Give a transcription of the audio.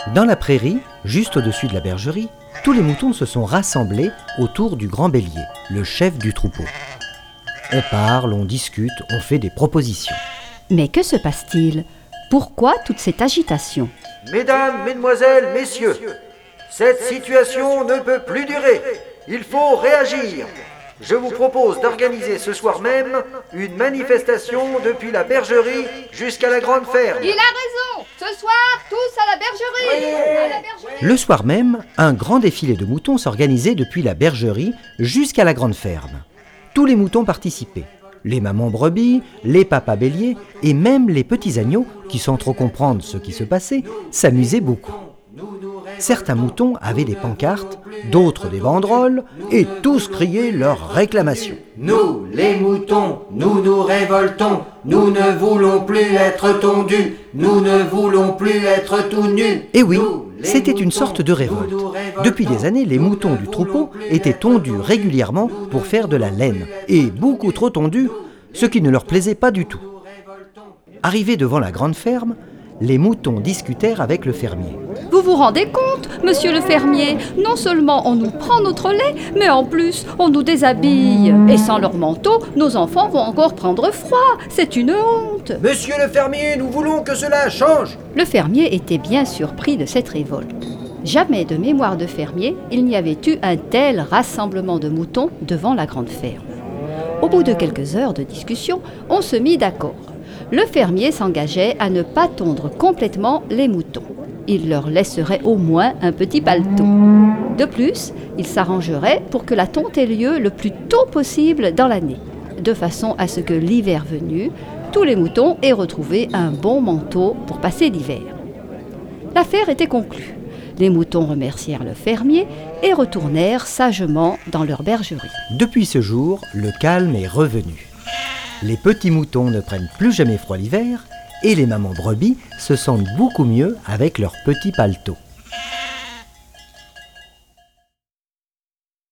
Dans la prairie, juste au-dessus de la bergerie, tous les moutons se sont rassemblés autour du grand bélier, le chef du troupeau. On parle, on discute, on fait des propositions. Mais que se passe-t-il ? Pourquoi toute cette agitation ? Mesdames, mesdemoiselles, messieurs, cette situation ne peut plus durer. Il faut réagir. Je vous propose d'organiser ce soir même une manifestation depuis la bergerie jusqu'à la grande ferme. Il a raison. Ce soir, tous à la bergerie. À la bergerie. Le soir même, un grand défilé de moutons s'organisait depuis la bergerie jusqu'à la grande ferme. Tous les moutons participaient. Les mamans brebis, les papas béliers et même les petits agneaux, qui sans trop comprendre ce qui se passait, s'amusaient beaucoup. Certains moutons avaient des pancartes, d'autres des banderoles, et tous criaient leurs réclamations. Nous, les moutons, nous nous révoltons, nous ne voulons plus être tondus, nous ne voulons plus être tout nus. Et oui, c'était une sorte de révolte. Depuis des années, les moutons du troupeau étaient tondus régulièrement pour faire de la laine, et beaucoup trop tondus, ce qui ne leur plaisait pas du tout. Arrivés devant la grande ferme, les moutons discutèrent avec le fermier. Vous vous rendez compte, monsieur le fermier ? Non seulement on nous prend notre lait, mais en plus on nous déshabille. Et sans leur manteau, nos enfants vont encore prendre froid. C'est une honte. Monsieur le fermier, nous voulons que cela change. Le fermier était bien surpris de cette révolte. Jamais de mémoire de fermier, il n'y avait eu un tel rassemblement de moutons devant la grande ferme. Au bout de quelques heures de discussion, on se mit d'accord. Le fermier s'engageait à ne pas tondre complètement les moutons. Il leur laisserait au moins un petit paletot. De plus, il s'arrangerait pour que la tonte ait lieu le plus tôt possible dans l'année, de façon à ce que l'hiver venu, tous les moutons aient retrouvé un bon manteau pour passer l'hiver. L'affaire était conclue. Les moutons remercièrent le fermier et retournèrent sagement dans leur bergerie. Depuis ce jour, le calme est revenu. Les petits moutons ne prennent plus jamais froid l'hiver et les mamans brebis se sentent beaucoup mieux avec leurs petits paletots.